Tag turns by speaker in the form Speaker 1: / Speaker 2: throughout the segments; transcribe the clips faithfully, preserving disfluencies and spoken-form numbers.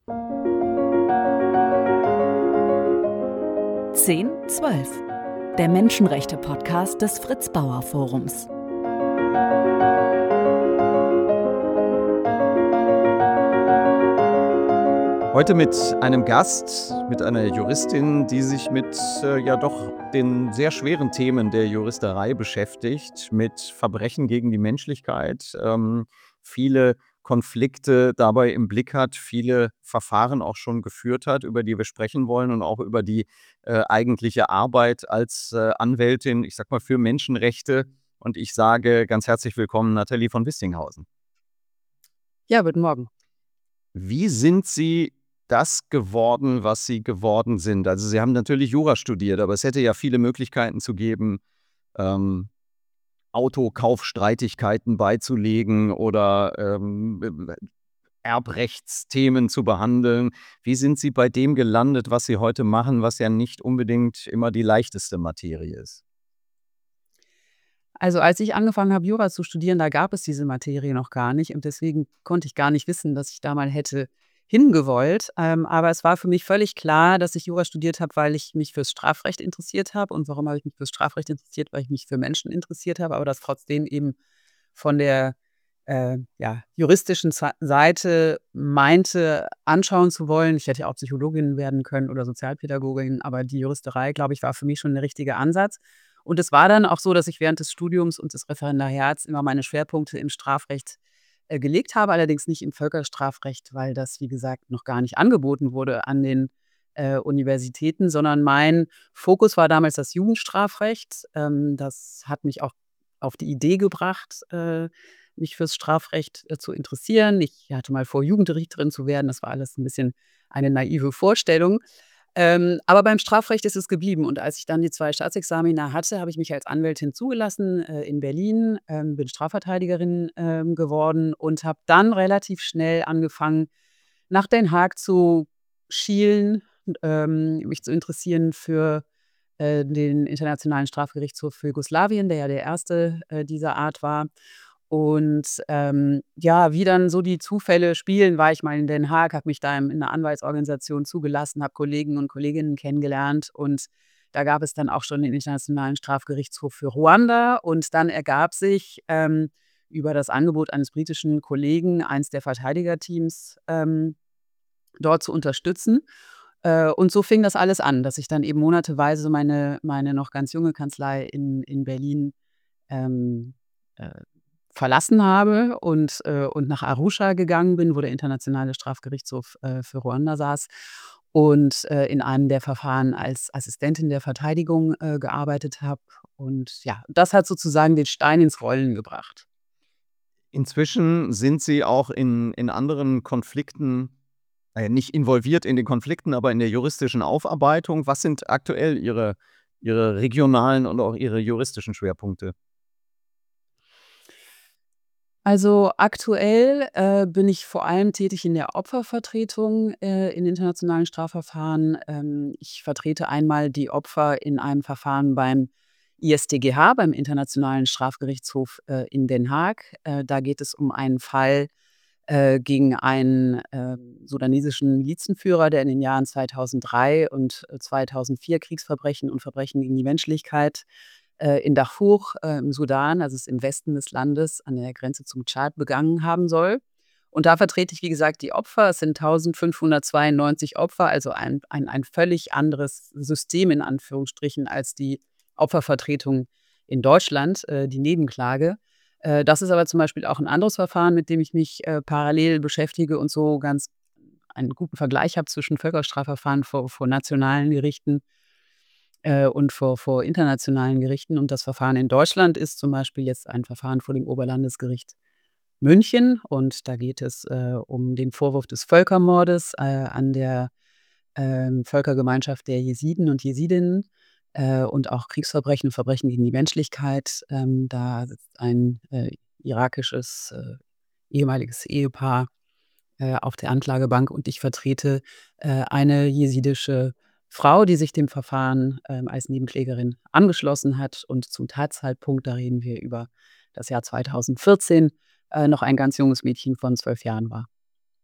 Speaker 1: zehn zwölf, der Menschenrechte-Podcast des Fritz-Bauer-Forums.
Speaker 2: Heute mit einem Gast, mit einer Juristin, die sich mit äh, ja doch den sehr schweren Themen der Juristerei beschäftigt, mit Verbrechen gegen die Menschlichkeit, ähm, viele Konflikte dabei im Blick hat, viele Verfahren auch schon geführt hat, über die wir sprechen wollen und auch über die äh, eigentliche Arbeit als äh, Anwältin, ich sag mal, für Menschenrechte. Und ich sage ganz herzlich willkommen, Nathalie von Wistinghausen.
Speaker 3: Ja, guten Morgen.
Speaker 2: Wie sind Sie das geworden, was Sie geworden sind? Also Sie haben natürlich Jura studiert, aber es hätte ja viele Möglichkeiten zu geben, ähm, Autokaufstreitigkeiten beizulegen oder ähm, Erbrechtsthemen zu behandeln. Wie sind Sie bei dem gelandet, was Sie heute machen, was ja nicht unbedingt immer die leichteste Materie ist?
Speaker 3: Also als ich angefangen habe, Jura zu studieren, da gab es diese Materie noch gar nicht und deswegen konnte ich gar nicht wissen, dass ich da mal hätte hingewollt. Ähm, aber es war für mich völlig klar, dass ich Jura studiert habe, weil ich mich fürs Strafrecht interessiert habe. Und warum habe ich mich fürs Strafrecht interessiert? Weil ich mich für Menschen interessiert habe, aber das trotzdem eben von der äh, ja, juristischen Sa- Seite meinte, anschauen zu wollen. Ich hätte ja auch Psychologin werden können oder Sozialpädagogin, aber die Juristerei, glaube ich, war für mich schon der richtige Ansatz. Und es war dann auch so, dass ich während des Studiums und des Referendariats immer meine Schwerpunkte im Strafrecht äh, gelegt habe, allerdings nicht im Völkerstrafrecht, weil das, wie gesagt, noch gar nicht angeboten wurde an den äh, Universitäten, sondern mein Fokus war damals das Jugendstrafrecht. Ähm, das hat mich auch auf die Idee gebracht, äh, mich fürs Strafrecht äh, zu interessieren. Ich hatte mal vor, Jugendrichterin zu werden. Das war alles ein bisschen eine naive Vorstellung. Ähm, aber beim Strafrecht ist es geblieben. Und als ich dann die zwei Staatsexamina hatte, habe ich mich als Anwältin zugelassen äh, in Berlin, ähm, bin Strafverteidigerin ähm, geworden und habe dann relativ schnell angefangen, nach Den Haag zu schielen, ähm, mich zu interessieren für äh, den Internationalen Strafgerichtshof für Jugoslawien, der ja der erste äh, dieser Art war. Und, ähm, ja, wie dann so die Zufälle spielen, war ich mal in Den Haag, habe mich da in 'ner Anwaltsorganisation zugelassen, habe Kollegen und Kolleginnen kennengelernt und da gab es dann auch schon den Internationalen Strafgerichtshof für Ruanda und dann ergab sich, ähm, über das Angebot eines britischen Kollegen, eins der Verteidigerteams, ähm, dort zu unterstützen. Äh, und so fing das alles an, dass ich dann eben monateweise meine meine noch ganz junge Kanzlei in in Berlin, ähm, äh verlassen habe und äh, und nach Arusha gegangen bin, wo der Internationale Strafgerichtshof äh, für Ruanda saß und äh, in einem der Verfahren als Assistentin der Verteidigung äh, gearbeitet habe. Und ja, das hat sozusagen den Stein ins Rollen gebracht.
Speaker 2: Inzwischen sind Sie auch in, in anderen Konflikten, äh, nicht involviert in den Konflikten, aber in der juristischen Aufarbeitung. Was sind aktuell Ihre, Ihre regionalen und auch Ihre juristischen Schwerpunkte?
Speaker 3: Also aktuell äh, bin ich vor allem tätig in der Opfervertretung äh, in internationalen Strafverfahren. Ähm, ich vertrete einmal die Opfer in einem Verfahren beim I S T G H, beim Internationalen Strafgerichtshof äh, in Den Haag. Äh, da geht es um einen Fall äh, gegen einen äh, sudanesischen Milizenführer, der in den Jahren zweitausenddrei und äh, zweitausendvier Kriegsverbrechen und Verbrechen gegen die Menschlichkeit äh, in Darfur äh, im Sudan, also es ist im Westen des Landes an der Grenze zum Tschad, begangen haben soll. Und da vertrete ich, wie gesagt, die Opfer. Es sind eintausendfünfhundertzweiundneunzig Opfer, also ein, ein, ein völlig anderes System in Anführungsstrichen als die Opfervertretung in Deutschland, äh, die Nebenklage. Äh, das ist aber zum Beispiel auch ein anderes Verfahren, mit dem ich mich äh, parallel beschäftige und so ganz einen guten Vergleich habe zwischen Völkerstrafverfahren vor, vor nationalen Gerichten äh, und vor vor internationalen Gerichten. Und das Verfahren in Deutschland ist zum Beispiel jetzt ein Verfahren vor dem Oberlandesgericht München. Und da geht es äh, um den Vorwurf des Völkermordes äh, an der ähm, Völkergemeinschaft der Jesiden und Jesidinnen äh, und auch Kriegsverbrechen und Verbrechen gegen die Menschlichkeit. Ähm, da sitzt ein äh, irakisches äh, ehemaliges Ehepaar äh, auf der Anklagebank und ich vertrete äh, eine jesidische Frau, die sich dem Verfahren ähm, als Nebenklägerin angeschlossen hat. Und zum Tatzeitpunkt, da reden wir über das Jahr zweitausendvierzehn, äh, noch ein ganz junges Mädchen von zwölf Jahren war.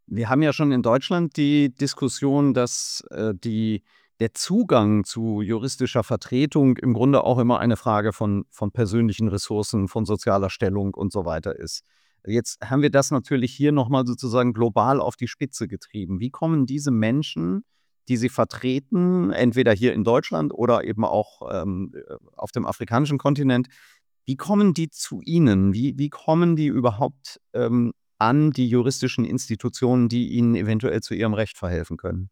Speaker 2: Wir haben ja schon in Deutschland die Diskussion, dass äh, die, der Zugang zu juristischer Vertretung im Grunde auch immer eine Frage von, von persönlichen Ressourcen, von sozialer Stellung und so weiter ist. Jetzt haben wir das natürlich hier nochmal sozusagen global auf die Spitze getrieben. Wie kommen diese Menschen, die Sie vertreten, entweder hier in Deutschland oder eben auch ähm, auf dem afrikanischen Kontinent, wie kommen die zu Ihnen? Wie, wie kommen die überhaupt ähm, an die juristischen Institutionen, die ihnen eventuell zu ihrem Recht verhelfen können?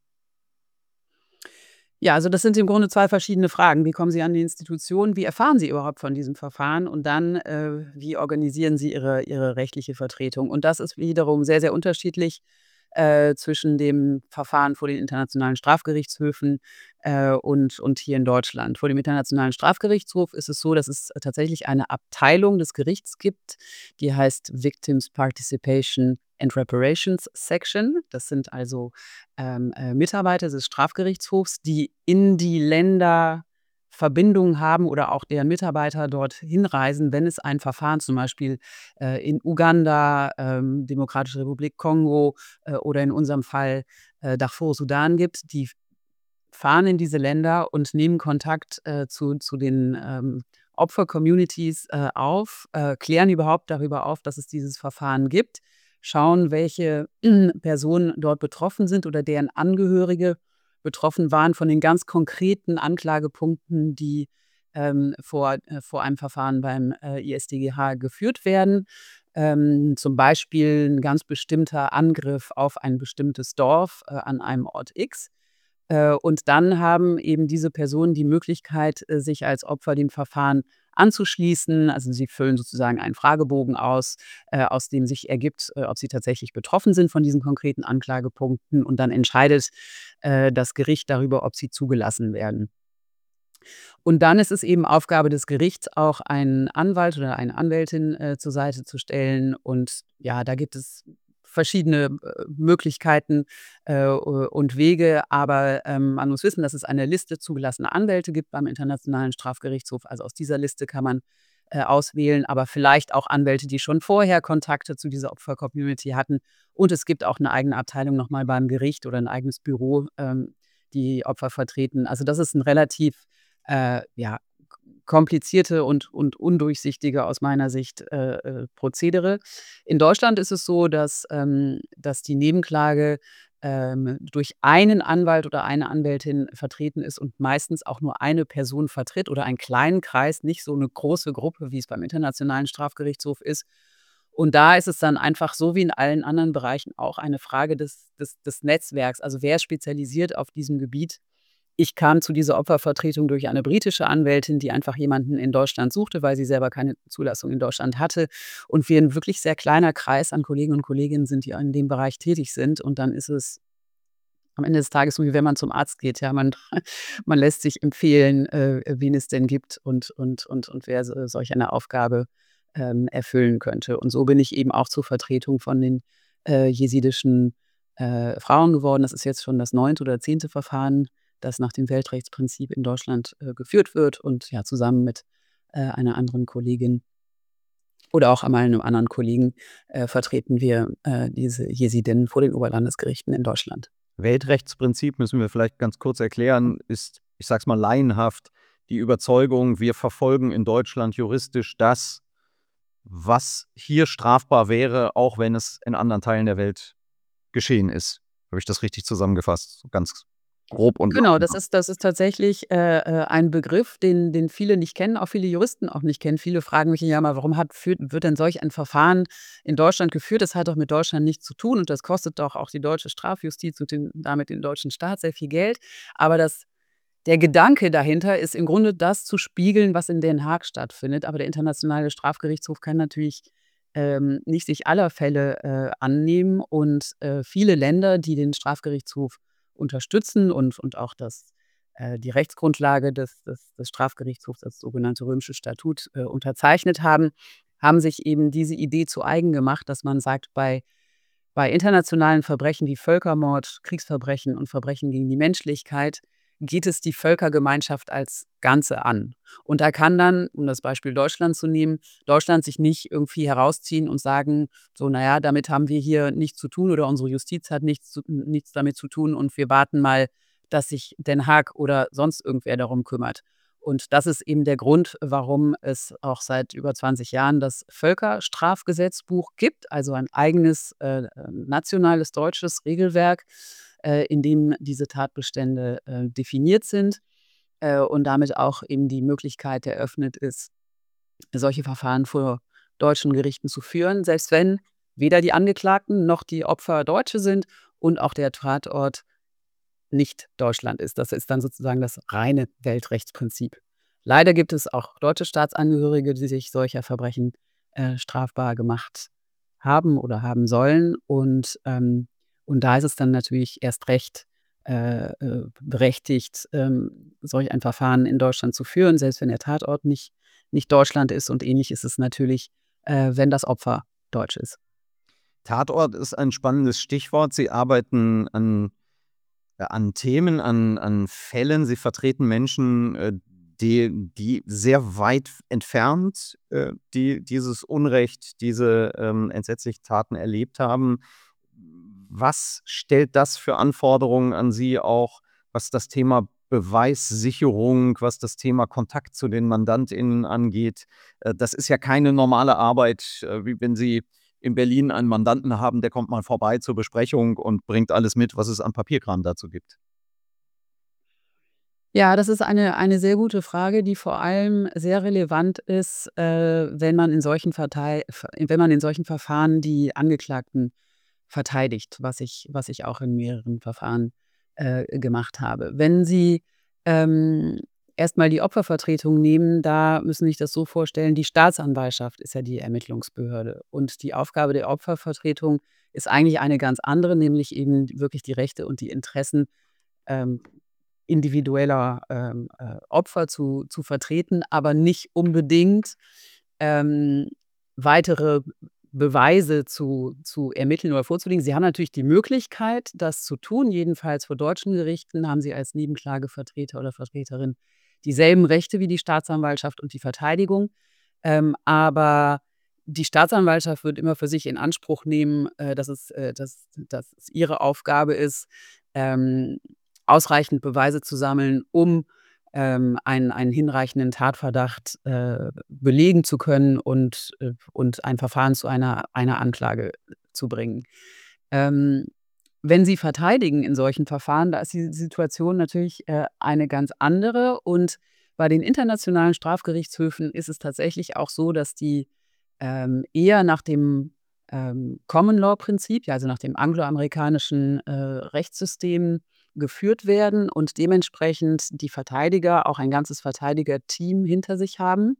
Speaker 3: Ja, also das sind im Grunde zwei verschiedene Fragen. Wie kommen Sie an die Institution? Wie erfahren Sie überhaupt von diesem Verfahren? Und dann, äh, wie organisieren Sie Ihre Ihre rechtliche Vertretung? Und das ist wiederum sehr, sehr unterschiedlich, äh, zwischen dem Verfahren vor den internationalen Strafgerichtshöfen, äh, und und hier in Deutschland. Vor dem Internationalen Strafgerichtshof ist es so, dass es tatsächlich eine Abteilung des Gerichts gibt, die heißt Victims Participation and Reparations Section. Das sind also ähm, äh, Mitarbeiter des Strafgerichtshofs, die in die Länder Verbindungen haben oder auch deren Mitarbeiter dort hinreisen, wenn es ein Verfahren zum Beispiel äh, in Uganda, ähm, Demokratische Republik Kongo äh, oder in unserem Fall äh, Darfur, Sudan gibt. Die fahren in diese Länder und nehmen Kontakt äh, zu, zu den ähm, Opfer-Communities äh, auf, äh, klären überhaupt darüber auf, dass es dieses Verfahren gibt, schauen, welche Personen dort betroffen sind oder deren Angehörige betroffen waren von den ganz konkreten Anklagepunkten, die ähm, vor, äh, vor einem Verfahren beim äh, I S D G H geführt werden. Ähm, zum Beispiel ein ganz bestimmter Angriff auf ein bestimmtes Dorf äh, an einem Ort X. Äh, und dann haben eben diese Personen die Möglichkeit, äh, sich als Opfer dem Verfahren anzuschließen. Also sie füllen sozusagen einen Fragebogen aus, äh, aus dem sich ergibt, äh, ob sie tatsächlich betroffen sind von diesen konkreten Anklagepunkten. Und dann entscheidet äh, das Gericht darüber, ob sie zugelassen werden. Und dann ist es eben Aufgabe des Gerichts, auch einen Anwalt oder eine Anwältin äh, zur Seite zu stellen. Und ja, da gibt es verschiedene äh, Möglichkeiten äh, und Wege. Aber ähm, man muss wissen, dass es eine Liste zugelassener Anwälte gibt beim Internationalen Strafgerichtshof. Also aus dieser Liste kann man äh, auswählen, aber vielleicht auch Anwälte, die schon vorher Kontakte zu dieser Opfer-Community hatten. Und es gibt auch eine eigene Abteilung nochmal beim Gericht oder ein eigenes Büro, ähm, die Opfer vertreten. Also das ist ein relativ äh, ja, komplizierte und, und undurchsichtige aus meiner Sicht äh, äh, Prozedere. In Deutschland ist es so, dass, ähm, dass die Nebenklage ähm, durch einen Anwalt oder eine Anwältin vertreten ist und meistens auch nur eine Person vertritt oder einen kleinen Kreis, nicht so eine große Gruppe, wie es beim Internationalen Strafgerichtshof ist. Und da ist es dann einfach so wie in allen anderen Bereichen auch eine Frage des, des, des Netzwerks. Also wer ist spezialisiert auf diesem Gebiet? Ich kam zu dieser Opfervertretung durch eine britische Anwältin, die einfach jemanden in Deutschland suchte, weil sie selber keine Zulassung in Deutschland hatte. Und wir ein wirklich sehr kleiner Kreis an Kollegen und Kolleginnen sind, die in dem Bereich tätig sind. Und dann ist es am Ende des Tages so, wie wenn man zum Arzt geht. Ja, man, man lässt sich empfehlen, äh, wen es denn gibt und, und, und, und wer so, solch eine Aufgabe ähm, erfüllen könnte. Und so bin ich eben auch zur Vertretung von den äh, jesidischen äh, Frauen geworden. Das ist jetzt schon das neunte oder zehnte Verfahren, das nach dem Weltrechtsprinzip in Deutschland äh, geführt wird. Und ja, zusammen mit äh, einer anderen Kollegin oder auch einmal einem anderen Kollegen äh, vertreten wir äh, diese Jesidinnen vor den Oberlandesgerichten in Deutschland.
Speaker 2: Weltrechtsprinzip müssen wir vielleicht ganz kurz erklären, ist, ich sage es mal laienhaft, die Überzeugung, wir verfolgen in Deutschland juristisch das, was hier strafbar wäre, auch wenn es in anderen Teilen der Welt geschehen ist. Habe ich das richtig zusammengefasst? So ganz grob und
Speaker 3: Genau, das
Speaker 2: laienhaft.
Speaker 3: ist das ist tatsächlich äh, äh, ein Begriff, den den viele nicht kennen, auch viele Juristen auch nicht kennen. Viele fragen mich ja mal: „Warum hat führt wird denn solch ein Verfahren in Deutschland geführt? Das hat doch mit Deutschland nichts zu tun und das kostet doch auch die deutsche Strafjustiz und den damit den deutschen Staat sehr viel Geld.“ Aber das der Gedanke dahinter ist im Grunde das zu spiegeln, was in Den Haag stattfindet. Aber der Internationale Strafgerichtshof kann natürlich ähm, nicht sich aller Fälle äh, annehmen und äh, viele Länder, die den Strafgerichtshof unterstützen und, und auch das, äh, die Rechtsgrundlage des, des, des Strafgerichtshofs, das sogenannte Römische Statut, äh, unterzeichnet haben, haben sich eben diese Idee zu eigen gemacht, dass man sagt, bei, bei internationalen Verbrechen wie Völkermord, Kriegsverbrechen und Verbrechen gegen die Menschlichkeit geht es die Völkergemeinschaft als Ganze an. Und da kann dann, um das Beispiel Deutschland zu nehmen, Deutschland sich nicht irgendwie herausziehen und sagen, so, naja, damit haben wir hier nichts zu tun oder unsere Justiz hat nichts, zu, nichts damit zu tun und wir warten mal, dass sich Den Haag oder sonst irgendwer darum kümmert. Und das ist eben der Grund, warum es auch seit über zwanzig Jahren das Völkerstrafgesetzbuch gibt, also ein eigenes äh, nationales deutsches Regelwerk, äh, in dem diese Tatbestände äh, definiert sind äh, und damit auch eben die Möglichkeit eröffnet ist, solche Verfahren vor deutschen Gerichten zu führen, selbst wenn weder die Angeklagten noch die Opfer Deutsche sind und auch der Tatort nicht Deutschland ist. Das ist dann sozusagen das reine Weltrechtsprinzip. Leider gibt es auch deutsche Staatsangehörige, die sich solcher Verbrechen äh, strafbar gemacht haben oder haben sollen. Und, ähm, und da ist es dann natürlich erst recht äh, äh, berechtigt, ähm, solch ein Verfahren in Deutschland zu führen, selbst wenn der Tatort nicht, nicht Deutschland ist. Und ähnlich ist es natürlich, äh, wenn das Opfer deutsch ist.
Speaker 2: Tatort ist ein spannendes Stichwort. Sie arbeiten an äh, an Themen, an an Fällen. Sie vertreten Menschen, äh, die die sehr weit entfernt, äh, die dieses Unrecht, diese, ähm, entsetzlichen Taten erlebt haben. Was stellt das für Anforderungen an Sie auch, was das Thema Beweissicherung, was das Thema Kontakt zu den MandantInnen angeht? Äh, das ist ja keine normale Arbeit, äh, wie wenn Sie in Berlin einen Mandanten haben, der kommt mal vorbei zur Besprechung und bringt alles mit, was es an Papierkram dazu gibt.
Speaker 3: Ja, das ist eine eine sehr gute Frage, die vor allem sehr relevant ist, äh, wenn man in solchen Vertei Ver wenn man in solchen Verfahren die Angeklagten verteidigt, was ich was ich auch in mehreren Verfahren, äh, gemacht habe. Wenn Sie, ähm, erst mal die Opfervertretung nehmen, da müssen Sie sich das so vorstellen, die Staatsanwaltschaft ist ja die Ermittlungsbehörde und die Aufgabe der Opfervertretung ist eigentlich eine ganz andere, nämlich eben wirklich die Rechte und die Interessen, ähm individueller ähm, äh, Opfer zu zu vertreten, aber nicht unbedingt, ähm, weitere Beweise zu zu ermitteln oder vorzulegen. Sie haben natürlich die Möglichkeit, das zu tun. Jedenfalls vor deutschen Gerichten haben Sie als Nebenklagevertreter oder Vertreterin dieselben Rechte wie die Staatsanwaltschaft und die Verteidigung. Ähm, aber die Staatsanwaltschaft wird immer für sich in Anspruch nehmen, äh, dass es äh, dass dass es ihre Aufgabe ist, ähm ausreichend Beweise zu sammeln, um, ähm, einen einen hinreichenden Tatverdacht, äh, belegen zu können und äh, und ein Verfahren zu einer einer Anklage zu bringen. Ähm, Wenn Sie verteidigen in solchen Verfahren, da ist die Situation natürlich, äh, eine ganz andere. Und bei den internationalen Strafgerichtshöfen ist es tatsächlich auch so, dass die, ähm, eher nach dem, ähm, Common-Law-Prinzip, ja, also nach dem angloamerikanischen, äh, Rechtssystem geführt werden und dementsprechend die Verteidiger auch ein ganzes Verteidigerteam hinter sich haben,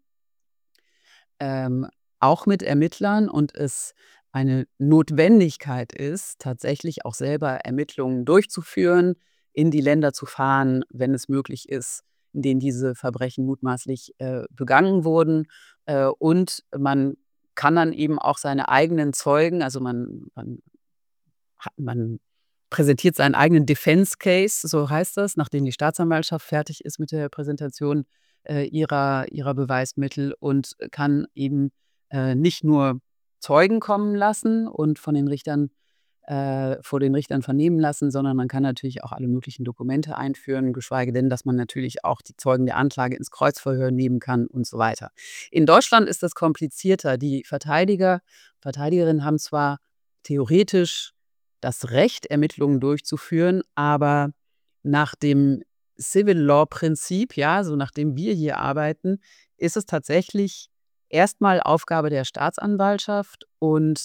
Speaker 3: ähm, auch mit Ermittlern und es eine Notwendigkeit ist, tatsächlich auch selber Ermittlungen durchzuführen, in die Länder zu fahren, wenn es möglich ist, in denen diese Verbrechen mutmaßlich, äh, begangen wurden. Äh, und man kann dann eben auch seine eigenen Zeugen, also man man ha man präsentiert seinen eigenen Defense Case, so heißt das, nachdem die Staatsanwaltschaft fertig ist mit der Präsentation, äh, ihrer ihrer Beweismittel und kann eben, äh, nicht nur Zeugen kommen lassen und von den Richtern äh, vor den Richtern vernehmen lassen, sondern man kann natürlich auch alle möglichen Dokumente einführen, geschweige denn, dass man natürlich auch die Zeugen der Anklage ins Kreuzverhör nehmen kann und so weiter. In Deutschland ist das komplizierter. Die Verteidiger Verteidigerinnen haben zwar theoretisch das Recht, Ermittlungen durchzuführen, aber nach dem Civil Law Prinzip, ja, so nach dem wir hier arbeiten, ist es tatsächlich erstmal Aufgabe der Staatsanwaltschaft und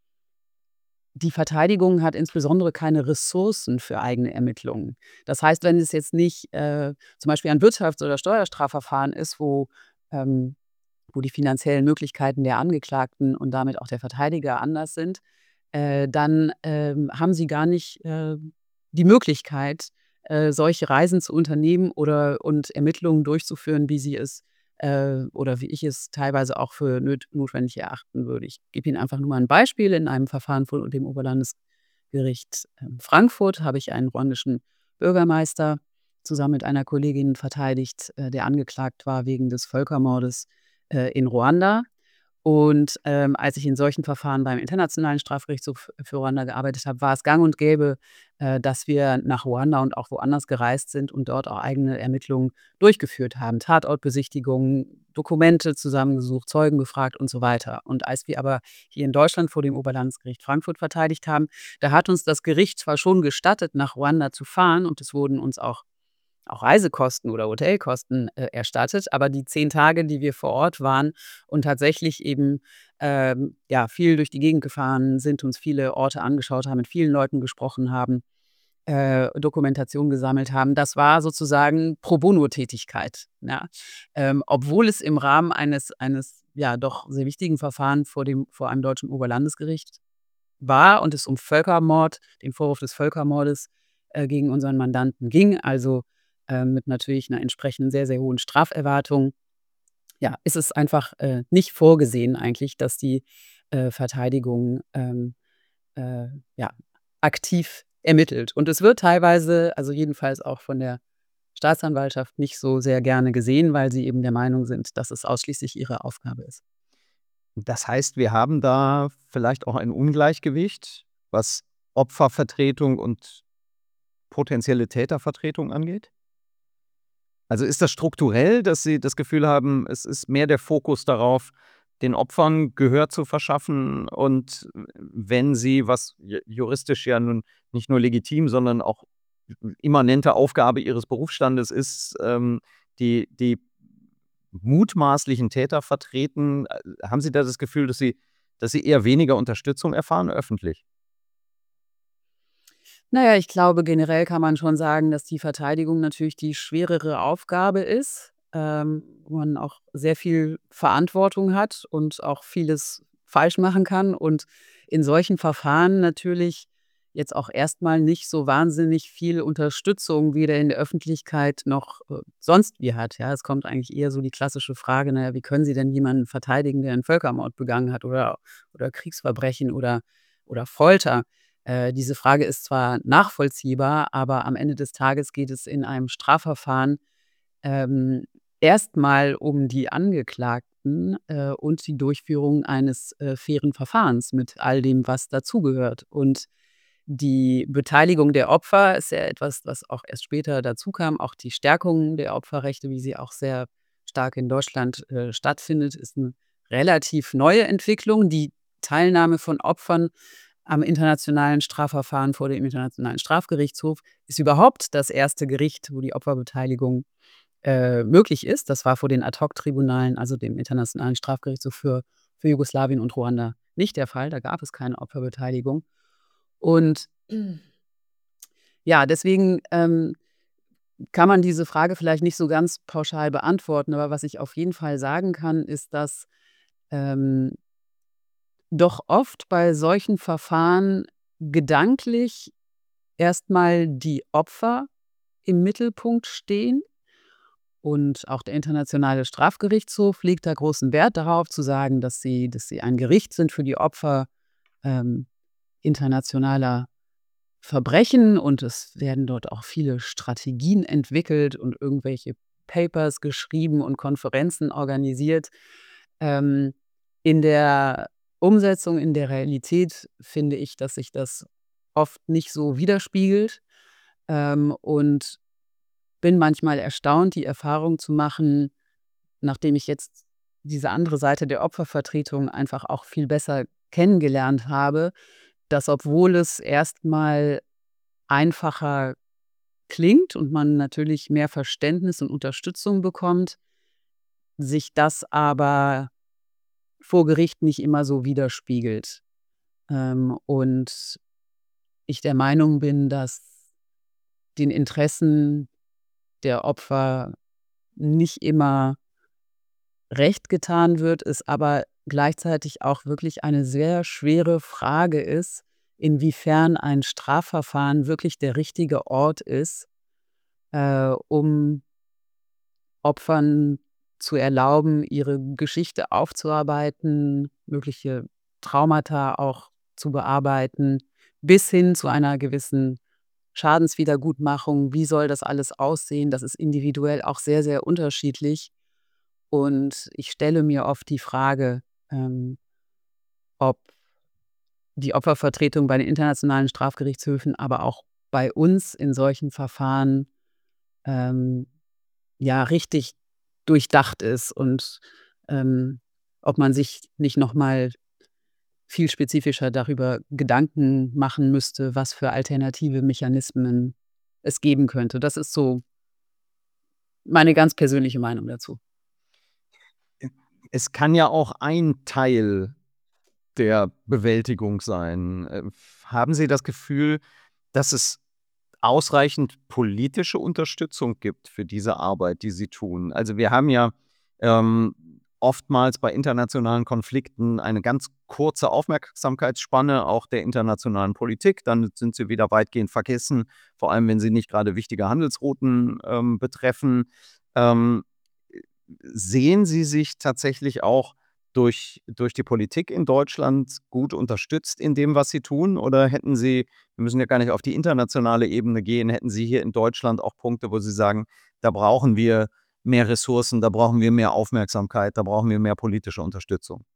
Speaker 3: die Verteidigung hat insbesondere keine Ressourcen für eigene Ermittlungen. Das heißt, wenn es jetzt nicht, äh, zum Beispiel ein Wirtschafts- oder Steuerstrafverfahren ist, wo, ähm wo die finanziellen Möglichkeiten der Angeklagten und damit auch der Verteidiger anders sind, äh, dann, ähm, haben sie gar nicht, äh, die Möglichkeit, äh, solche Reisen zu unternehmen oder und Ermittlungen durchzuführen, wie sie es, äh, oder wie ich es teilweise auch für nöt notwendig erachten würde. Ich gebe Ihnen einfach nur mal ein Beispiel. In einem Verfahren vor dem Oberlandesgericht, ähm, Frankfurt habe ich einen ruandischen Bürgermeister zusammen mit einer Kollegin verteidigt, äh, der angeklagt war wegen des Völkermordes äh, in Ruanda. Und ähm, als ich in solchen Verfahren beim Internationalen Strafgerichtshof für Ruanda gearbeitet habe, war es gang und gäbe, äh, dass wir nach Ruanda und auch woanders gereist sind und dort auch eigene Ermittlungen durchgeführt haben. Tatortbesichtigungen, Dokumente zusammengesucht, Zeugen befragt und so weiter. Und als wir aber hier in Deutschland vor dem Oberlandesgericht Frankfurt verteidigt haben, da hat uns das Gericht zwar schon gestattet, nach Ruanda zu fahren, und es wurden uns auch auch Reisekosten oder Hotelkosten äh, erstattet, aber die zehn Tage, die wir vor Ort waren und tatsächlich eben ähm, ja, viel durch die Gegend gefahren sind, uns viele Orte angeschaut haben, mit vielen Leuten gesprochen haben, äh, Dokumentation gesammelt haben, das war sozusagen Pro-Bono-Tätigkeit. Ja. Ähm, obwohl es im Rahmen eines, eines ja doch sehr wichtigen Verfahrens vor, dem, vor einem deutschen Oberlandesgericht war und es um Völkermord, den Vorwurf des Völkermordes äh, gegen unseren Mandanten ging, also äh, mit natürlich einer entsprechend sehr, sehr hohen Straferwartung. Ja, ist es einfach äh, nicht vorgesehen eigentlich, dass die äh, Verteidigung ähm, äh, ja, aktiv ermittelt. Und es wird teilweise, also jedenfalls auch von der Staatsanwaltschaft, nicht so sehr gerne gesehen, weil sie eben der Meinung sind, dass es ausschließlich ihre Aufgabe ist.
Speaker 2: Das heißt, wir haben da vielleicht auch ein Ungleichgewicht, was Opfervertretung und potenzielle Tätervertretung angeht? Also ist das strukturell, dass Sie das Gefühl haben, es ist mehr der Fokus darauf, den Opfern Gehör zu verschaffen, und wenn sie, was ju juristisch ja nun nicht nur legitim, sondern auch immanente Aufgabe ihres Berufsstandes ist, ähm, die die mutmaßlichen Täter vertreten, äh, haben Sie da das Gefühl, dass Sie dass Sie eher weniger Unterstützung erfahren öffentlich?
Speaker 3: Na ja, ich glaube, generell kann man schon sagen, dass die Verteidigung natürlich die schwerere Aufgabe ist, ähm, wo man auch sehr viel Verantwortung hat und auch vieles falsch machen kann und in solchen Verfahren natürlich jetzt auch erstmal nicht so wahnsinnig viel Unterstützung weder in der Öffentlichkeit noch äh, sonst wie hat. Ja, es kommt eigentlich eher so die klassische Frage, na ja, wie können Sie denn jemanden verteidigen, der einen Völkermord begangen hat oder, oder Kriegsverbrechen oder, oder Folter? Äh, diese Frage ist zwar nachvollziehbar, aber am Ende des Tages geht es in einem Strafverfahren ähm, erst um die Angeklagten äh, und die Durchführung eines äh, fairen Verfahrens mit all dem, was dazugehört. Und die Beteiligung der Opfer ist ja etwas, was auch erst später dazukam. Auch die Stärkung der Opferrechte, wie sie auch sehr stark in Deutschland äh, stattfindet, ist eine relativ neue Entwicklung. Die Teilnahme von Opfern am internationalen Strafverfahren vor dem Internationalen Strafgerichtshof ist überhaupt das erste Gericht, wo die Opferbeteiligung äh, möglich ist. Das war vor den Ad-hoc-Tribunalen, also dem Internationalen Strafgerichtshof für, für Jugoslawien und Ruanda, nicht der Fall. Da gab es keine Opferbeteiligung. Und ja, deswegen ähm, kann man diese Frage vielleicht nicht so ganz pauschal beantworten. Aber was ich auf jeden Fall sagen kann, ist, dass ähm, doch oft bei solchen Verfahren gedanklich erstmal die Opfer im Mittelpunkt stehen. Und auch der Internationale Strafgerichtshof legt da großen Wert darauf, zu sagen, dass sie, dass sie ein Gericht sind für die Opfer ähm, internationaler Verbrechen, und es werden dort auch viele Strategien entwickelt und irgendwelche Papers geschrieben und Konferenzen organisiert. Ähm, in der Umsetzung, in der Realität finde ich, dass sich das oft nicht so widerspiegelt, ähm, und bin manchmal erstaunt, die Erfahrung zu machen, nachdem ich jetzt diese andere Seite der Opfervertretung einfach auch viel besser kennengelernt habe, dass, obwohl es erstmal einfacher klingt und man natürlich mehr Verständnis und Unterstützung bekommt, sich das aber vor Gericht nicht immer so widerspiegelt. Ähm, und ich der Meinung bin, dass den Interessen der Opfer nicht immer recht getan wird, es aber gleichzeitig auch wirklich eine sehr schwere Frage ist, inwiefern ein Strafverfahren wirklich der richtige Ort ist, äh, um Opfern zu erlauben, ihre Geschichte aufzuarbeiten, mögliche Traumata auch zu bearbeiten, bis hin zu einer gewissen Schadenswiedergutmachung, wie soll das alles aussehen? Das ist individuell auch sehr, sehr unterschiedlich. Und ich stelle mir oft die Frage, ähm, ob die Opfervertretung bei den internationalen Strafgerichtshöfen, aber auch bei uns in solchen Verfahren ähm, ja richtig durchdacht ist und ähm, ob man sich nicht noch mal viel spezifischer darüber Gedanken machen müsste, was für alternative Mechanismen es geben könnte. Das ist so meine ganz persönliche Meinung dazu.
Speaker 2: Es kann ja auch ein Teil der Bewältigung sein. Äh, haben Sie das Gefühl, dass es ausreichend politische Unterstützung gibt für diese Arbeit, die Sie tun? Also, wir haben ja, ähm, oftmals bei internationalen Konflikten eine ganz kurze Aufmerksamkeitsspanne auch der internationalen Politik. Dann sind sie wieder weitgehend vergessen, vor allem wenn sie nicht gerade wichtige Handelsrouten, ähm, betreffen. Ähm, Sehen Sie sich tatsächlich auch durch durch die Politik in Deutschland gut unterstützt in dem, was Sie tun? Oder hätten Sie wir müssen ja gar nicht auf die internationale Ebene gehen, hätten Sie hier in Deutschland auch Punkte, wo Sie sagen: „Da brauchen wir mehr Ressourcen, da brauchen wir mehr Aufmerksamkeit, da brauchen wir mehr politische Unterstützung?“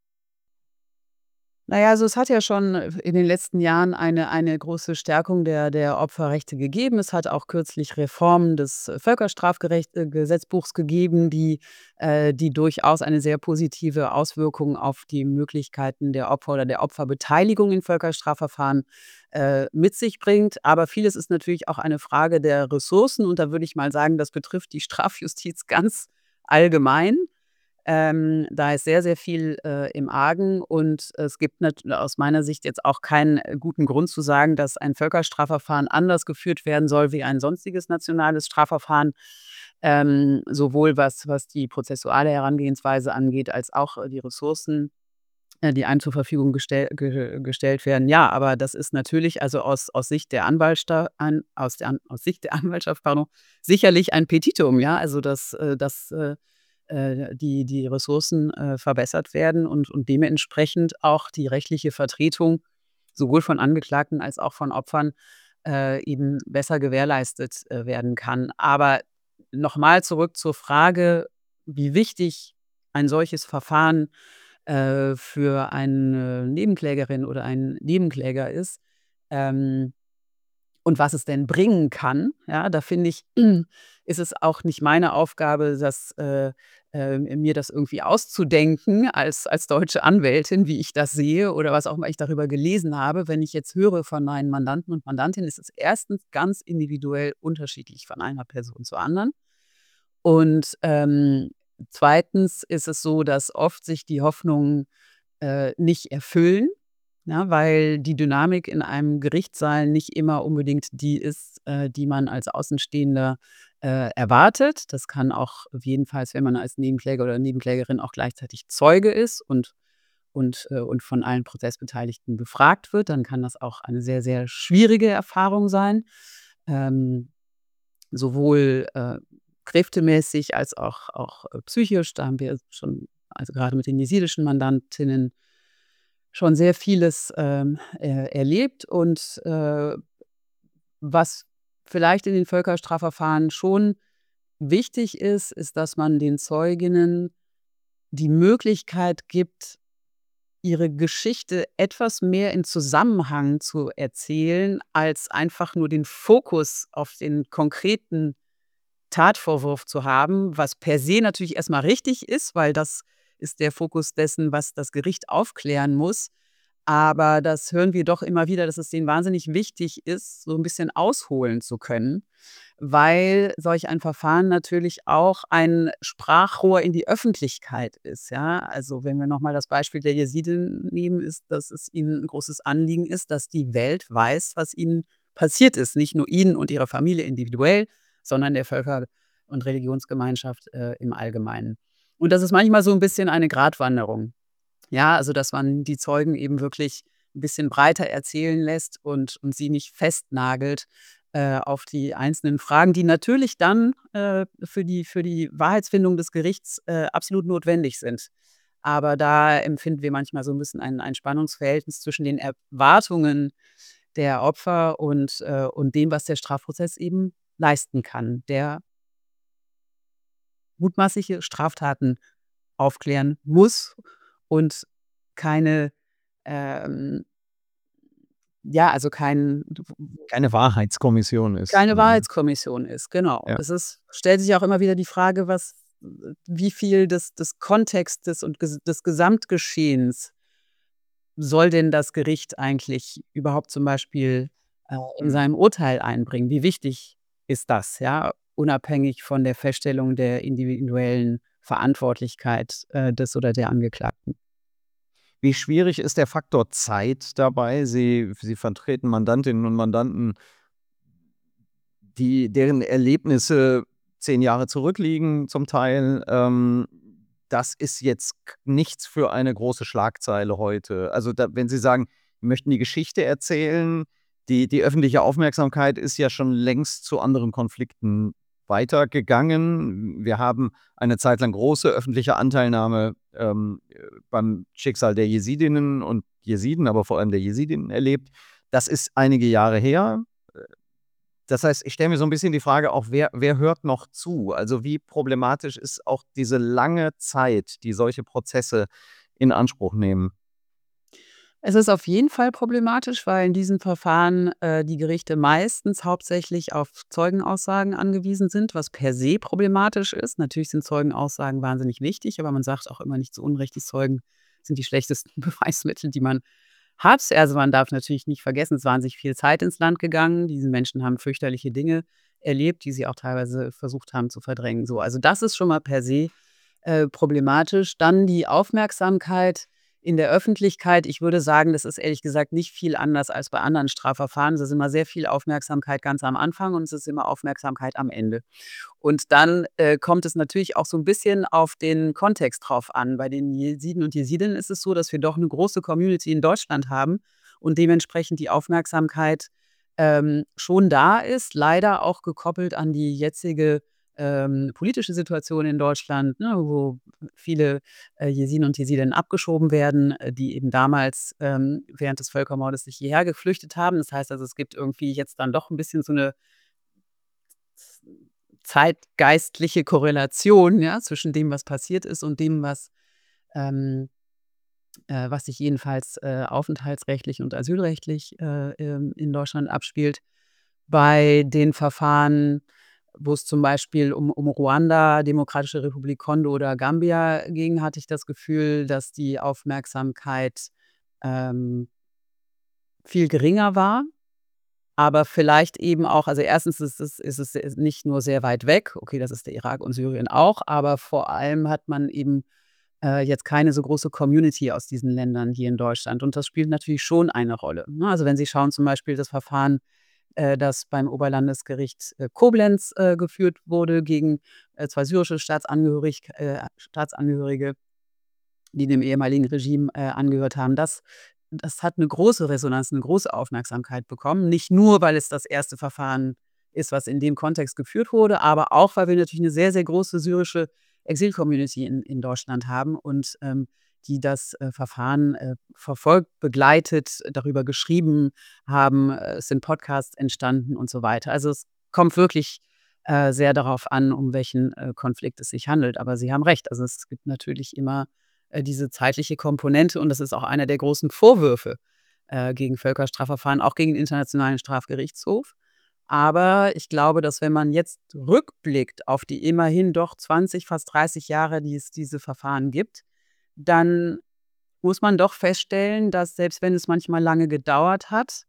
Speaker 3: Na ja, also es hat ja schon in den letzten Jahren eine eine große Stärkung der der Opferrechte gegeben. Es hat auch kürzlich Reformen des Völkerstrafgerecht äh, Gesetzbuchs gegeben, die äh, die durchaus eine sehr positive Auswirkung auf die Möglichkeiten der Opfer oder der Opferbeteiligung in Völkerstrafverfahren äh, mit sich bringt. Aber vieles ist natürlich auch eine Frage der Ressourcen und da würde ich mal sagen, das betrifft die Strafjustiz ganz allgemein. Ähm, da ist sehr, sehr viel äh, im Argen und es gibt nat aus meiner Sicht jetzt auch keinen äh, guten Grund zu sagen, dass ein Völkerstrafverfahren anders geführt werden soll wie ein sonstiges nationales Strafverfahren, ähm, sowohl was was die prozessuale Herangehensweise angeht, als auch äh, die Ressourcen, äh, die einem zur Verfügung gestell ge gestellt werden. Ja, aber das ist natürlich also aus aus Sicht der Anwaltsta an aus der An aus Sicht der Anwaltschaft, pardon, sicherlich ein Petitum, ja, also dass äh, dass, äh, äh, die die Ressourcen äh, verbessert werden und und dementsprechend auch die rechtliche Vertretung sowohl von Angeklagten als auch von Opfern äh, eben besser gewährleistet äh, werden kann. Aber nochmal zurück zur Frage, wie wichtig ein solches Verfahren äh, für eine Nebenklägerin oder einen Nebenkläger ist, ähm, und was es denn bringen kann, ja, da finde ich, ist es auch nicht meine Aufgabe, das, äh, äh, mir das irgendwie auszudenken als als deutsche Anwältin, wie ich das sehe oder was auch immer ich darüber gelesen habe. Wenn ich jetzt höre von meinen Mandanten und Mandantinnen, ist es erstens ganz individuell unterschiedlich von einer Person zur anderen. Und, ähm, zweitens ist es so, dass oft sich die Hoffnungen äh, nicht erfüllen, ja, weil die Dynamik in einem Gerichtssaal nicht immer unbedingt die ist, äh, die man als Außenstehender äh, erwartet. Das kann auch jedenfalls, wenn man als Nebenkläger oder Nebenklägerin auch gleichzeitig Zeuge ist und und äh, und von allen Prozessbeteiligten befragt wird, dann kann das auch eine sehr, sehr schwierige Erfahrung sein, ähm, sowohl äh, kräftemäßig als auch auch äh, psychisch. Da haben wir schon also gerade mit den jesidischen Mandantinnen schon sehr vieles ähm, äh, erlebt und äh, was vielleicht in den Völkerstrafverfahren schon wichtig ist, ist, dass man den Zeuginnen die Möglichkeit gibt, ihre Geschichte etwas mehr in Zusammenhang zu erzählen, als einfach nur den Fokus auf den konkreten Tatvorwurf zu haben, was per se natürlich erst mal richtig ist, weil das ist der Fokus dessen, was das Gericht aufklären muss. Aber das hören wir doch immer wieder, dass es denen wahnsinnig wichtig ist, so 'n bisschen ausholen zu können, weil solch ein Verfahren natürlich auch ein Sprachrohr in die Öffentlichkeit ist, ja? Also, wenn wir noch mal das Beispiel der Jesiden nehmen, ist, dass es ihnen 'n großes Anliegen ist, dass die Welt weiß, was ihnen passiert ist. Nicht nur ihnen und ihrer Familie individuell, sondern der Völker und Religionsgemeinschaft äh, im Allgemeinen. Und das ist manchmal so 'n bisschen eine Gratwanderung. Ja, also, dass man die Zeugen eben wirklich 'n bisschen breiter erzählen lässt und und sie nicht festnagelt äh, auf die einzelnen Fragen, die natürlich dann äh, für die für die Wahrheitsfindung des Gerichts äh, absolut notwendig sind. Aber da empfinden wir manchmal so 'n bisschen ein ein Spannungsverhältnis zwischen den Erwartungen der Opfer und, äh, und dem, was der Strafprozess eben leisten kann, der mutmaßliche Straftaten aufklären muss und keine, ähm, ja, also kein
Speaker 2: Keine Wahrheitskommission ist.
Speaker 3: keine
Speaker 2: Mhm.
Speaker 3: Wahrheitskommission ist, genau.
Speaker 2: Ja.
Speaker 3: Es ist stellt sich auch immer wieder die Frage, was wie viel des des Kontextes und ges des Gesamtgeschehens soll denn das Gericht eigentlich überhaupt zum Beispiel, äh, in
Speaker 2: Mhm.
Speaker 3: seinem Urteil einbringen? Wie wichtig ist das, ja, unabhängig von der Feststellung der individuellen Verantwortlichkeit, äh, des oder der Angeklagten?
Speaker 2: Wie schwierig ist der Faktor Zeit dabei? Sie Sie vertreten Mandantinnen und Mandanten, die deren Erlebnisse zehn Jahre zurückliegen zum Teil. Ähm, das ist jetzt k nichts für eine große Schlagzeile heute. Also, da wenn Sie sagen, Sie möchten die Geschichte erzählen, die die öffentliche Aufmerksamkeit ist ja schon längst zu anderen Konflikten weitergegangen. Wir haben eine Zeit lang große öffentliche Anteilnahme, ähm, äh, beim Schicksal der Jesidinnen und Jesiden, aber vor allem der Jesidinnen erlebt. Das ist einige Jahre her. Das heißt, ich stelle mir so ein bisschen die Frage auch, wer wer hört noch zu? Also, wie problematisch ist auch diese lange Zeit, die solche Prozesse in Anspruch nehmen?
Speaker 3: Es ist auf jeden Fall problematisch, weil in diesen Verfahren, äh, die Gerichte meistens hauptsächlich auf Zeugenaussagen angewiesen sind, was per se problematisch ist. Natürlich sind Zeugenaussagen wahnsinnig wichtig, aber man sagt auch immer nicht zu Unrecht, die Zeugen sind die schlechtesten Beweismittel, die man hat. Also, man darf natürlich nicht vergessen, es wahnsinnig viel Zeit ins Land gegangen. Diese Menschen haben fürchterliche Dinge erlebt, die sie auch teilweise versucht haben zu verdrängen. So, also das ist schon mal per se, äh, problematisch. Dann die Aufmerksamkeit in der Öffentlichkeit. Ich würde sagen, das ist ehrlich gesagt nicht viel anders als bei anderen Strafverfahren. Es ist immer sehr viel Aufmerksamkeit ganz am Anfang und es ist immer Aufmerksamkeit am Ende. Und dann, äh, kommt es natürlich auch so ein bisschen auf den Kontext drauf an. Bei den Jesiden und Jesidinnen ist es so, dass wir doch eine große Community in Deutschland haben und dementsprechend die Aufmerksamkeit, ähm, schon da ist, leider auch gekoppelt an die jetzige, ähm, politische Situation in Deutschland, ne, wo viele, äh, Jesiden und Jesidinnen abgeschoben werden, äh, die eben damals, ähm, während des Völkermordes sich hierher geflüchtet haben. Das heißt also, es gibt irgendwie jetzt dann doch ein bisschen so eine zeitgeistliche Korrelation, ja, zwischen dem, was passiert ist und dem, was, ähm, äh, was sich jedenfalls, äh, aufenthaltsrechtlich und asylrechtlich, äh, ähm, in Deutschland abspielt. Bei den Verfahren, wo es zum Beispiel um um Ruanda, Demokratische Republik Kongo oder Gambia ging, hatte ich das Gefühl, dass die Aufmerksamkeit, ähm, viel geringer war. Aber vielleicht eben auch, also erstens ist es ist es ist nicht nur sehr weit weg. Okay, das ist der Irak und Syrien auch, aber vor allem hat man eben, äh, jetzt keine so große Community aus diesen Ländern hier in Deutschland und das spielt natürlich schon eine Rolle, ne? Also, wenn Sie schauen, zum Beispiel das Verfahren, äh, das beim Oberlandesgericht, äh, Koblenz, äh, geführt wurde gegen, äh, zwei syrische Staatsangehörig äh, Staatsangehörige, die dem ehemaligen Regime, äh, angehört haben. Das das hat eine große Resonanz, eine große Aufmerksamkeit bekommen. Nicht nur, weil es das erste Verfahren ist, was in dem Kontext geführt wurde, aber auch, weil wir natürlich eine sehr, sehr große syrische Exil-Community in in Deutschland haben und, ähm, die das, äh, Verfahren, äh, verfolgt, begleitet, darüber geschrieben haben. Äh, es sind Podcasts entstanden und so weiter. Also, es kommt wirklich, äh, sehr darauf an, um welchen, äh, Konflikt es sich handelt. Aber Sie haben recht, also, es gibt natürlich immer, äh, diese zeitliche Komponente und das ist auch einer der großen Vorwürfe, äh, gegen Völkerstrafverfahren, auch gegen den Internationalen Strafgerichtshof. Aber ich glaube, dass wenn man jetzt rückblickt auf die immerhin doch zwanzig, fast dreißig Jahre, die es diese Verfahren gibt, dann muss man doch feststellen, dass selbst wenn es manchmal lange gedauert hat,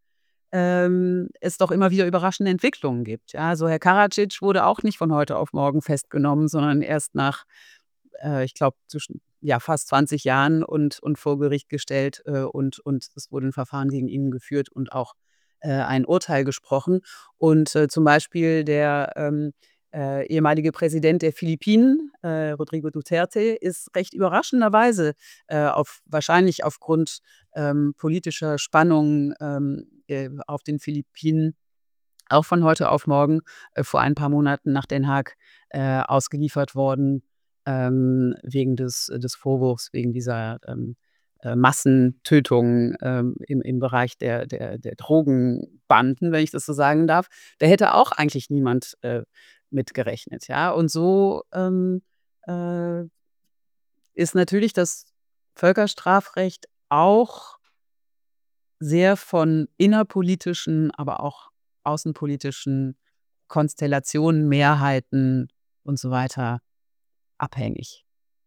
Speaker 3: ähm, es doch immer wieder überraschende Entwicklungen gibt. Ja, also Herr Karadzic wurde auch nicht von heute auf morgen festgenommen, sondern erst nach, äh, ich glaube, zwischen ja, fast zwanzig Jahren und und vor Gericht gestellt, äh, und und es wurde ein Verfahren gegen ihn geführt und auch, äh, ein Urteil gesprochen. Und, äh, zum Beispiel der, ähm, äh, ehemalige Präsident der Philippinen, äh, Rodrigo Duterte, ist recht überraschenderweise, äh, auf wahrscheinlich aufgrund, ähm, politischer Spannungen, ähm, äh, auf den Philippinen auch von heute auf morgen, äh, vor ein paar Monaten nach Den Haag, äh, ausgeliefert worden, ähm, wegen des des Vorwurfs, wegen dieser, ähm, äh, Massentötungen ähm, im, im Bereich der, der, der Drogenbanden, wenn ich das so sagen darf. Da hätte auch eigentlich niemand äh, mitgerechnet, ja. Und so ähm, äh, ist natürlich das Völkerstrafrecht auch sehr von innerpolitischen, aber auch außenpolitischen Konstellationen, Mehrheiten und so weiter abhängig.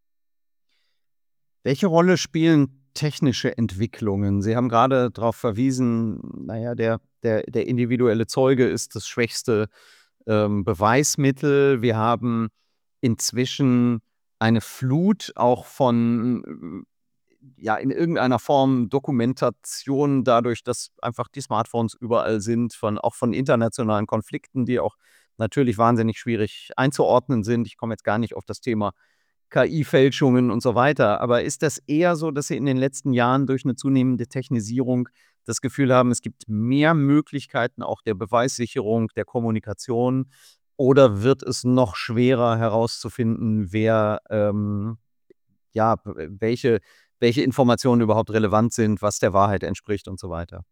Speaker 2: Welche Rolle spielen technische Entwicklungen? Sie haben gerade darauf verwiesen, naja, der, der, der individuelle Zeuge ist das schwächste ähm, Beweismittel. Wir haben inzwischen eine Flut auch von, äh, ja, in irgendeiner Form Dokumentation dadurch, dass einfach die Smartphones überall sind, von, auch von internationalen Konflikten, die auch natürlich wahnsinnig schwierig einzuordnen sind. Ich komme jetzt gar nicht auf das Thema K I-Fälschungen und so weiter. Aber ist das eher so, dass Sie in den letzten Jahren durch eine zunehmende Technisierung das Gefühl haben, es gibt mehr Möglichkeiten auch der Beweissicherung, der Kommunikation? Oder wird es noch schwerer herauszufinden, wer, ähm, ja, w welche welche Informationen überhaupt relevant sind, was der Wahrheit entspricht und so weiter?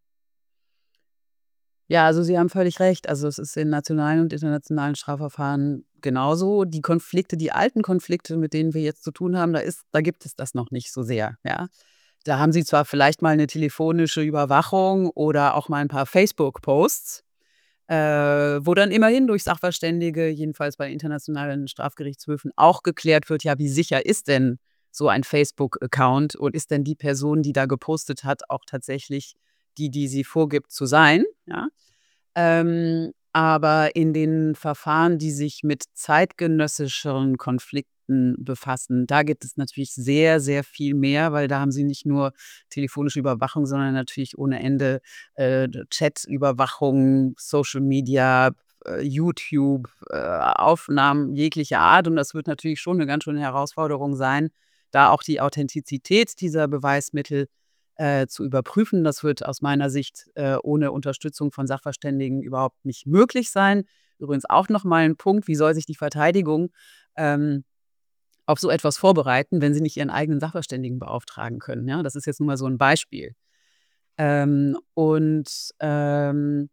Speaker 3: Ja, also Sie haben völlig recht. Also es ist in nationalen und internationalen Strafverfahren genauso. Die Konflikte, die alten Konflikte, mit denen wir jetzt zu tun haben, da ist, da gibt es das noch nicht so sehr, ja. Da haben Sie zwar vielleicht mal eine telefonische Überwachung oder auch mal ein paar Facebook-Posts, äh, wo dann immerhin durch Sachverständige, jedenfalls bei internationalen Strafgerichtshöfen, auch geklärt wird, ja, wie sicher ist denn so ein Facebook-Account und ist denn die Person, die da gepostet hat, auch tatsächlich die, die sie vorgibt zu sein, ja? Ähm, aber in den Verfahren, die sich mit zeitgenössischeren Konflikten befassen, da gibt es natürlich sehr, sehr viel mehr, weil da haben sie nicht nur telefonische Überwachung, sondern natürlich ohne Ende äh, Chat-Überwachung, Social Media, äh, YouTube, äh, Aufnahmen jeglicher Art. Und das wird natürlich schon eine ganz schöne Herausforderung sein, da auch die Authentizität dieser Beweismittel äh, zu überprüfen. Das wird aus meiner Sicht äh, ohne Unterstützung von Sachverständigen überhaupt nicht möglich sein. Übrigens auch noch mal ein Punkt: Wie soll sich die Verteidigung ähm, auf so etwas vorbereiten, wenn sie nicht ihren eigenen Sachverständigen beauftragen können, ja? Das ist jetzt nur mal so ein Beispiel. Ähm, und ähm,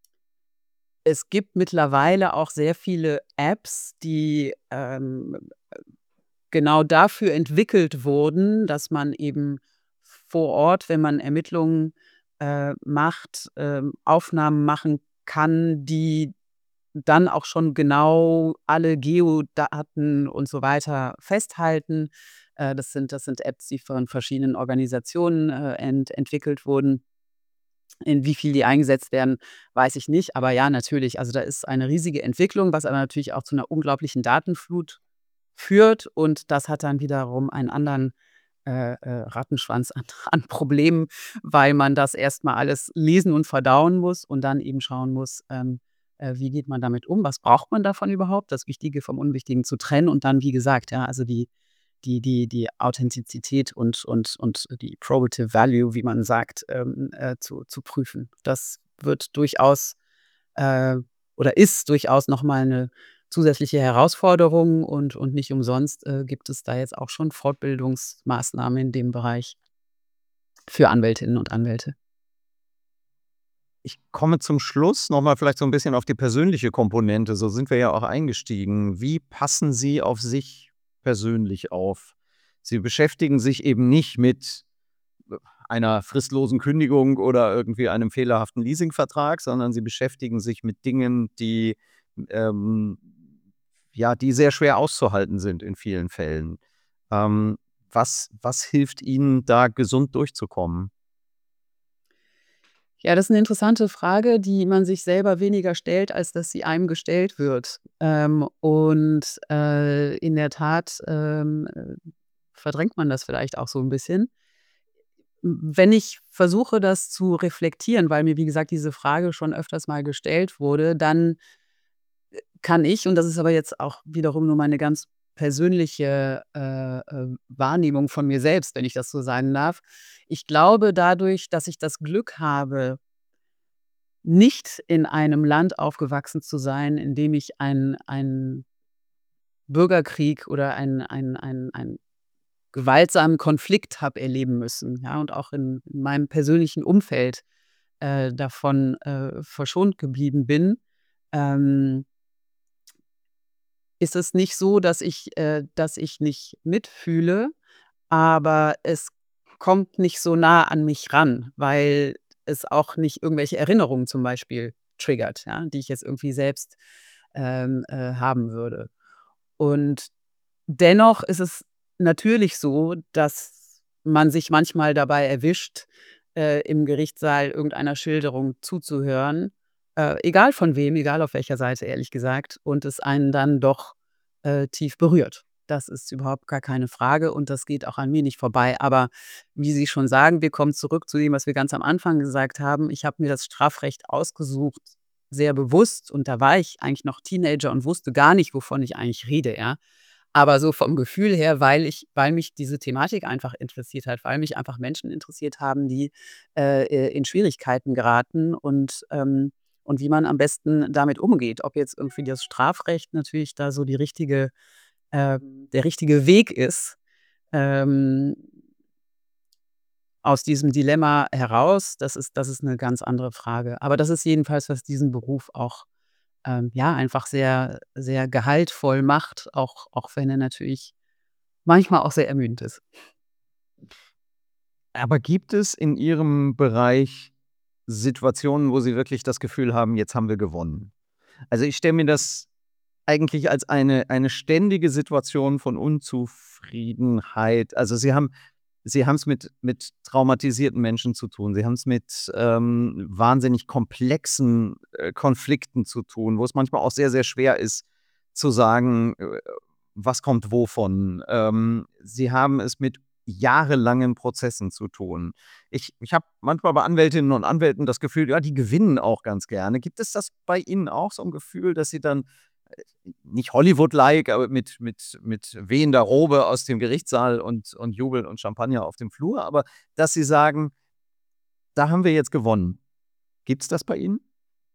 Speaker 3: es gibt mittlerweile auch sehr viele Apps, die ähm, genau dafür entwickelt wurden, dass man eben vor Ort, wenn man Ermittlungen äh, macht, ähm, Aufnahmen machen kann, die dann auch schon genau alle Geodaten und so weiter festhalten. Äh, das sind das sind Apps, die von verschiedenen Organisationen äh, ent entwickelt wurden. In wie viel die eingesetzt werden, weiß ich nicht. Aber ja, natürlich, also da ist eine riesige Entwicklung, was aber natürlich auch zu einer unglaublichen Datenflut führt. Und das hat dann wiederum einen anderen äh, äh, Rattenschwanz an an Problemen, weil man das erst mal alles lesen und verdauen muss und dann eben schauen muss, ähm, äh, wie geht man damit um? Was braucht man davon überhaupt? Das Wichtige vom Unwichtigen zu trennen und dann, wie gesagt, ja, also die die die die Authentizität und und und die Probative Value, wie man sagt, ähm, äh, zu zu prüfen. Das wird durchaus äh, oder ist durchaus noch mal 'ne zusätzliche Herausforderung und und nicht umsonst äh, gibt es da jetzt auch schon Fortbildungsmaßnahmen in dem Bereich für Anwältinnen und Anwälte.
Speaker 2: Ich komme zum Schluss noch mal vielleicht so ein bisschen auf die persönliche Komponente. So sind wir ja auch eingestiegen. Wie passen Sie auf sich persönlich auf? Sie beschäftigen sich eben nicht mit äh, einer fristlosen Kündigung oder irgendwie einem fehlerhaften Leasingvertrag, sondern Sie beschäftigen sich mit Dingen, die, ähm, ja, die sehr schwer auszuhalten sind in vielen Fällen. Ähm, was was hilft Ihnen, da gesund durchzukommen?
Speaker 3: Ja, das ist 'ne interessante Frage, die man sich selber weniger stellt, als dass sie einem gestellt wird. Ähm, und, äh, in der Tat, ähm, äh, verdrängt man das vielleicht auch so 'n bisschen. M wenn ich versuche, das zu reflektieren, weil mir, wie gesagt, diese Frage schon öfters mal gestellt wurde, dann kann ich, und das ist aber jetzt auch wiederum nur meine ganz persönliche, äh, äh, Wahrnehmung von mir selbst, wenn ich das so sagen darf. Ich glaube, dadurch, dass ich das Glück habe, nicht in einem Land aufgewachsen zu sein, in dem ich einen einen Bürgerkrieg oder einen einen einen einen gewaltsamen Konflikt habe erleben müssen, ja, und auch in in meinem persönlichen Umfeld, äh, davon, äh, verschont geblieben bin, ähm ist es nicht so, dass ich äh, dass ich nicht mitfühle, aber es kommt nicht so nah an mich ran, weil es auch nicht irgendwelche Erinnerungen zum Beispiel triggert, ja, die ich jetzt irgendwie selbst, ähm, äh, haben würde. Und dennoch ist es natürlich so, dass man sich manchmal dabei erwischt, äh, im Gerichtssaal irgendeiner Schilderung zuzuhören, äh, egal von wem, egal auf welcher Seite, ehrlich gesagt, und es einen dann doch, äh, tief berührt. Das ist überhaupt gar keine Frage und das geht auch an mir nicht vorbei. Aber wie Sie schon sagen, wir kommen zurück zu dem, was wir ganz am Anfang gesagt haben. Ich habe mir das Strafrecht ausgesucht, sehr bewusst, und da war ich eigentlich noch Teenager und wusste gar nicht, wovon ich eigentlich rede, ja. Aber so vom Gefühl her, weil ich weil mich diese Thematik einfach interessiert hat, weil mich einfach Menschen interessiert haben, die, äh, äh, in Schwierigkeiten geraten und, ähm und wie man am besten damit umgeht. Ob jetzt irgendwie das Strafrecht natürlich da so die richtige ähm, der richtige Weg ist, ähm, aus diesem Dilemma heraus, das ist das ist 'ne ganz andere Frage. Aber das ist jedenfalls, was diesen Beruf auch, ähm, ja, einfach sehr, sehr gehaltvoll macht, auch auch wenn er natürlich manchmal auch sehr ermüdend ist.
Speaker 2: Aber gibt es in Ihrem Bereich Situationen, wo Sie wirklich das Gefühl haben: „Jetzt haben wir gewonnen?“ Also, ich stelle mir das eigentlich als eine eine ständige Situation von Unzufriedenheit. Also, Sie haben Sie haben's mit mit traumatisierten Menschen zu tun. Sie haben's mit, ähm, wahnsinnig komplexen, äh, Konflikten zu tun, wo es manchmal auch sehr, sehr schwer ist zu sagen, äh, was kommt wovon. Ähm, Sie haben es mit jahrelangen Prozessen zu tun. Ich ich habe manchmal bei Anwältinnen und Anwälten das Gefühl, ja, die gewinnen auch ganz gerne. Gibt es das bei Ihnen auch so 'n Gefühl, dass Sie dann, äh, nicht Hollywood-like, aber mit mit mit wehender Robe aus dem Gerichtssaal und und Jubel und Champagner auf dem Flur, aber dass Sie sagen: „Da haben wir jetzt gewonnen.“ Gibt's das bei Ihnen?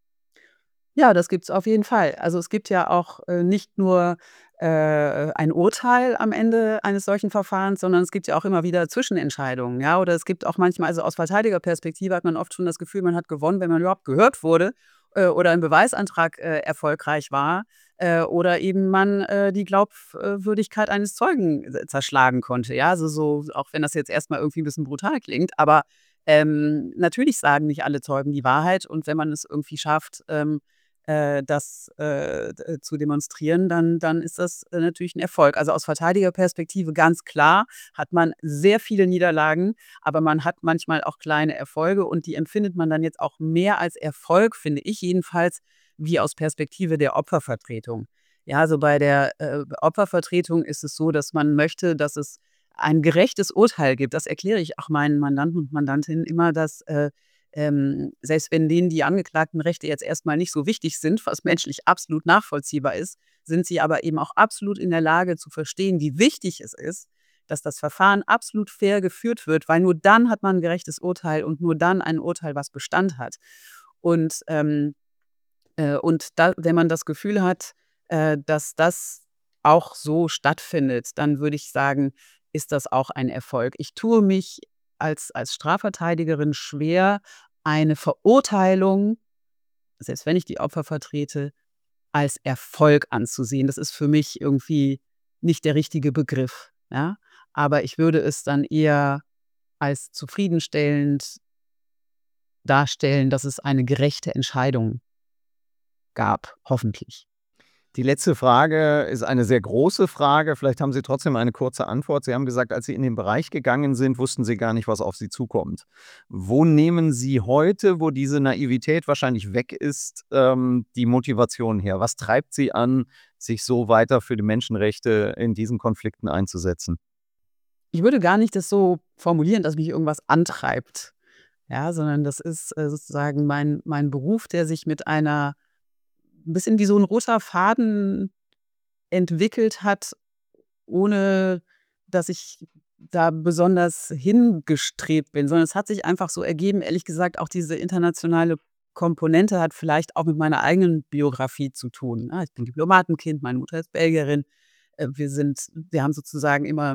Speaker 3: Ja, das gibt's auf jeden Fall. Also, es gibt ja auch, äh, nicht nur, äh, ein Urteil am Ende eines solchen Verfahrens, sondern es gibt ja auch immer wieder Zwischenentscheidungen, ja? Oder es gibt auch manchmal, also, aus Verteidigerperspektive hat man oft schon das Gefühl, man hat gewonnen, wenn man überhaupt gehört wurde, äh, oder 'n Beweisantrag, äh, erfolgreich war, äh, oder eben man, äh, die Glaubwürdigkeit eines Zeugen s zerschlagen konnte, ja? Also, so, auch wenn das jetzt erst mal irgendwie 'n bisschen brutal klingt, aber, ähm, natürlich sagen nicht alle Zeugen die Wahrheit und wenn man es irgendwie schafft, ähm, äh, das, äh, d zu demonstrieren, dann dann ist das, äh, natürlich 'n Erfolg. Also, aus Verteidigerperspektive ganz klar hat man sehr viele Niederlagen, aber man hat manchmal auch kleine Erfolge und die empfindet man dann jetzt auch mehr als Erfolg, finde ich jedenfalls, wie aus Perspektive der Opfervertretung. Ja, also, bei der, äh, Opfervertretung ist es so, dass man möchte, dass es ein gerechtes Urteil gibt. Das erkläre ich auch meinen Mandanten und Mandantinnen immer, dass, äh, ähm, selbst wenn denen die Angeklagtenrechte jetzt erst mal nicht so wichtig sind, was menschlich absolut nachvollziehbar ist, sind sie aber eben auch absolut in der Lage zu verstehen, wie wichtig es ist, dass das Verfahren absolut fair geführt wird, weil nur dann hat man 'n gerechtes Urteil und nur dann ein Urteil, was Bestand hat. Und, ähm, äh, und da wenn man das Gefühl hat, äh, dass das auch so stattfindet, dann würde ich sagen, ist das auch ein Erfolg. Ich tue mich als als Strafverteidigerin schwer, eine Verurteilung, selbst wenn ich die Opfer vertrete, als Erfolg anzusehen. Das ist für mich irgendwie nicht der richtige Begriff, ja? Aber ich würde es dann eher als zufriedenstellend darstellen, dass es eine gerechte Entscheidung gab, hoffentlich.
Speaker 2: Die letzte Frage ist eine sehr große Frage. Vielleicht haben Sie trotzdem eine kurze Antwort. Sie haben gesagt, als Sie in den Bereich gegangen sind, wussten Sie gar nicht, was auf Sie zukommt. Wo nehmen Sie heute, wo diese Naivität wahrscheinlich weg ist, ähm, die Motivation her? Was treibt Sie an, sich so weiter für die Menschenrechte in diesen Konflikten einzusetzen?
Speaker 3: Ich würde gar nicht das so formulieren, dass mich irgendwas antreibt, ja, sondern das ist, äh, sozusagen mein mein Beruf, der sich mit einer 'n bisschen wie so 'n roter Faden entwickelt hat, ohne dass ich da besonders hingestrebt bin, sondern es hat sich einfach so ergeben. Ehrlich gesagt, auch diese internationale Komponente hat vielleicht auch mit meiner eigenen Biografie zu tun, ne? Ich bin Diplomatenkind, meine Mutter ist Belgierin. Äh, wir sind wir haben sozusagen immer,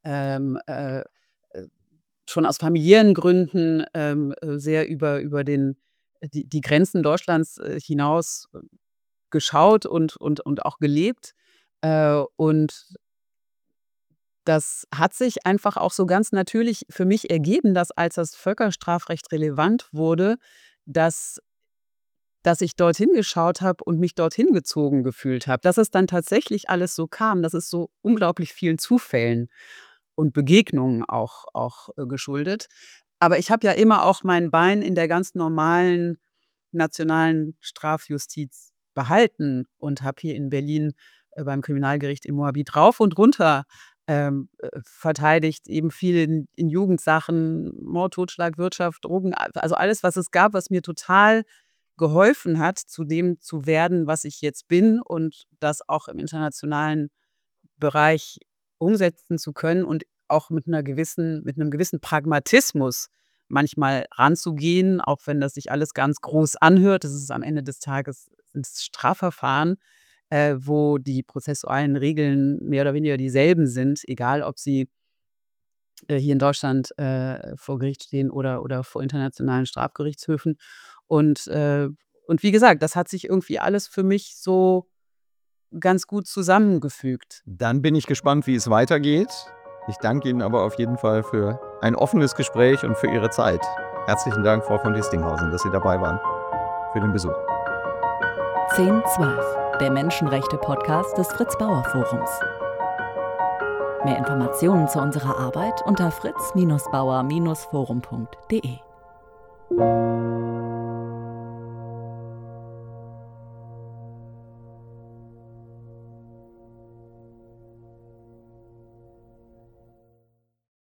Speaker 3: ähm, äh, äh, schon aus familiären Gründen ähm, äh, sehr über, über den, die, die Grenzen Deutschlands äh, hinaus äh, geschaut und, und, und auch gelebt. Äh, und das hat sich einfach auch so ganz natürlich für mich ergeben, dass als das Völkerstrafrecht relevant wurde, dass dass ich dorthin geschaut habe und mich dorthin gezogen gefühlt habe. Dass es dann tatsächlich alles so kam, das ist so unglaublich vielen Zufällen und Begegnungen auch auch, äh, geschuldet. Aber ich habe ja immer auch mein Bein in der ganz normalen nationalen Strafjustiz behalten und habe hier in Berlin, äh, beim Kriminalgericht in Moabit rauf und runter, ähm, äh, verteidigt, eben viel in in Jugendsachen, Mord, Totschlag, Wirtschaft, Drogen, a also alles, was es gab, was mir total geholfen hat, zu dem zu werden, was ich jetzt bin und das auch im internationalen Bereich umsetzen zu können und auch mit einer gewissen mit einem gewissen Pragmatismus manchmal ranzugehen, auch wenn das sich alles ganz groß anhört. Das ist am Ende des Tages sind's Strafverfahren, äh, wo die prozessualen Regeln mehr oder weniger dieselben sind, egal ob sie äh, hier in Deutschland äh, vor Gericht stehen oder oder vor internationalen Strafgerichtshöfen. Und äh, und wie gesagt, das hat sich irgendwie alles für mich so ganz gut zusammengefügt.
Speaker 2: Dann bin ich gespannt, wie es weitergeht. Ich danke Ihnen aber auf jeden Fall für ein offenes Gespräch und für Ihre Zeit. Herzlichen Dank, Frau von Distinghausen, dass Sie dabei waren, für den Besuch.
Speaker 1: zehn zwölf, der Menschenrechte-Podcast des Fritz-Bauer-Forums. Mehr Informationen zu unserer Arbeit unter fritz Bindestrich bauer Bindestrich forum punkt de.